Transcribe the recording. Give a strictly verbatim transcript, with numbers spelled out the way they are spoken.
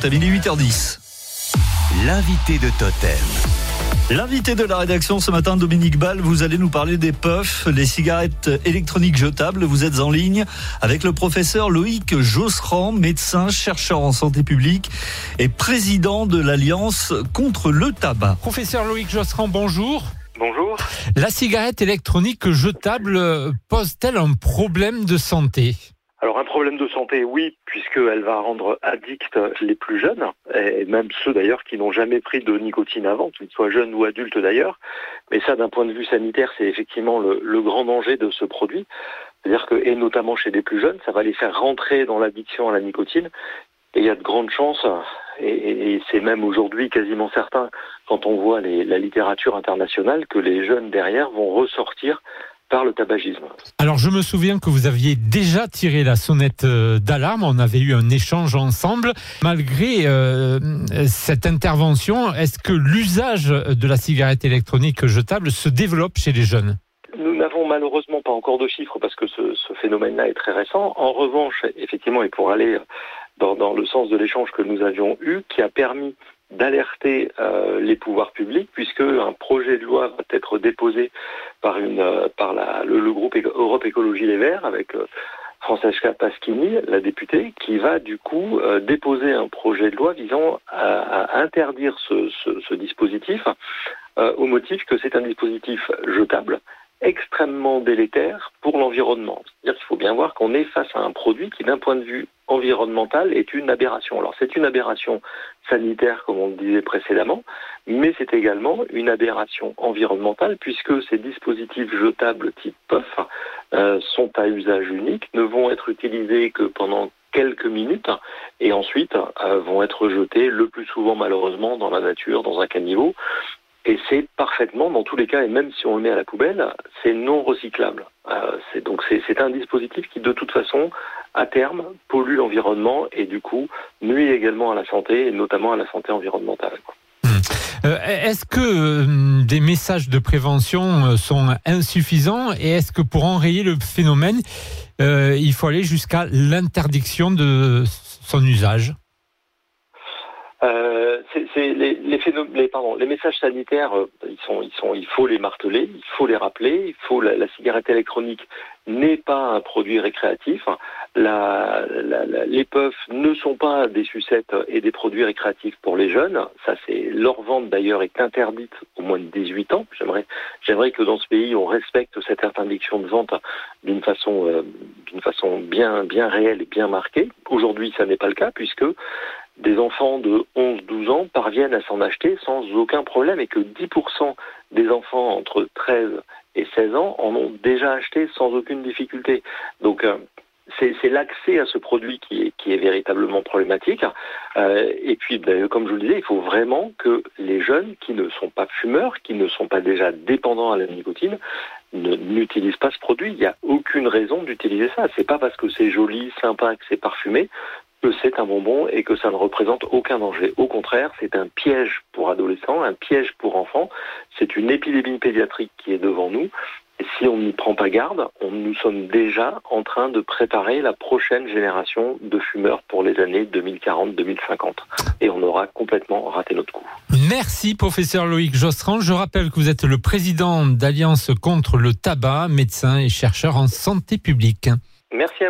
Totem. Il est huit heures dix. L'invité de Totem. L'invité de la rédaction ce matin, Dominique Ball, vous allez nous parler des puffs, les cigarettes électroniques jetables. Vous êtes en ligne avec le professeur Loïc Josserand, médecin, chercheur en santé publique et président de l'Alliance contre le tabac. Professeur Loïc Josserand, bonjour. Bonjour. La cigarette électronique jetable pose-t-elle un problème de santé ? Alors un problème de santé, oui, puisqu'elle va rendre addicts les plus jeunes, et même ceux d'ailleurs qui n'ont jamais pris de nicotine avant, qu'ils soient jeunes ou adultes d'ailleurs. Mais ça, d'un point de vue sanitaire, c'est effectivement le, le grand danger de ce produit. C'est-à-dire que, et notamment chez les plus jeunes, ça va les faire rentrer dans l'addiction à la nicotine. Et il y a de grandes chances, et, et c'est même aujourd'hui quasiment certain, quand on voit les, la littérature internationale, que les jeunes derrière vont ressortir par le tabagisme. Alors je me souviens que vous aviez déjà tiré la sonnette d'alarme, on avait eu un échange ensemble. Malgré euh, cette intervention, est-ce que l'usage de la cigarette électronique jetable se développe chez les jeunes ? Nous n'avons malheureusement pas encore de chiffres parce que ce, ce phénomène-là est très récent. En revanche, effectivement, et pour aller dans, dans le sens de l'échange que nous avions eu, qui a permis d'alerter euh, les pouvoirs publics, puisque un projet de loi va être déposé par une euh, par la, le, le groupe Europe Écologie Les Verts avec euh, Francesca Pasquini, la députée, qui va du coup euh, déposer un projet de loi visant à, à interdire ce, ce, ce dispositif euh, au motif que c'est un dispositif jetable, extrêmement délétère pour l'environnement. C'est-à-dire qu'il faut bien voir qu'on est face à un produit qui, d'un point de vue environnemental, est une aberration. Alors c'est une aberration sanitaire, comme on le disait précédemment, mais c'est également une aberration environnementale, puisque ces dispositifs jetables type puff euh, sont à usage unique, ne vont être utilisés que pendant quelques minutes, et ensuite euh, vont être jetés le plus souvent malheureusement dans la nature, dans un caniveau. Et c'est parfaitement, dans tous les cas, et même si on le met à la poubelle, c'est non recyclable. Euh, c'est, donc c'est, c'est un dispositif qui, de toute façon, à terme, pollue l'environnement et du coup, nuit également à la santé, et notamment à la santé environnementale. Euh, est-ce que euh, des messages de prévention sont insuffisants et est-ce que pour enrayer le phénomène, euh, il faut aller jusqu'à l'interdiction de son usage ? Euh, c'est, c'est les, les, phénom- les, pardon, les messages sanitaires, euh, ils sont, ils sont, il faut les marteler, il faut les rappeler. Il faut la, la cigarette électronique n'est pas un produit récréatif. La, la, la, les puffs ne sont pas des sucettes et des produits récréatifs pour les jeunes. Ça, c'est leur vente d'ailleurs est interdite au moins de dix-huit ans. J'aimerais, j'aimerais que dans ce pays on respecte cette interdiction de vente d'une façon, euh, d'une façon bien, bien réelle et bien marquée. Aujourd'hui, ça n'est pas le cas puisque des enfants de onze à douze ans parviennent à s'en acheter sans aucun problème et que dix pour cent des enfants entre treize et seize ans en ont déjà acheté sans aucune difficulté. Donc euh, c'est, c'est l'accès à ce produit qui est, qui est véritablement problématique. Euh, et puis, ben, comme je vous le disais, il faut vraiment que les jeunes qui ne sont pas fumeurs, qui ne sont pas déjà dépendants à la nicotine, ne, n'utilisent pas ce produit. Il n'y a aucune raison d'utiliser ça. C'est pas parce que c'est joli, sympa, que c'est parfumé que c'est un bonbon et que ça ne représente aucun danger. Au contraire, c'est un piège pour adolescents, un piège pour enfants. C'est une épidémie pédiatrique qui est devant nous. Et si on n'y prend pas garde, on, nous sommes déjà en train de préparer la prochaine génération de fumeurs pour les années deux mille quarante deux mille cinquante. Et on aura complètement raté notre coup. Merci, professeur Loïc Josserand. Je rappelle que vous êtes le président d'Alliance contre le tabac, médecin et chercheur en santé publique. Merci à vous.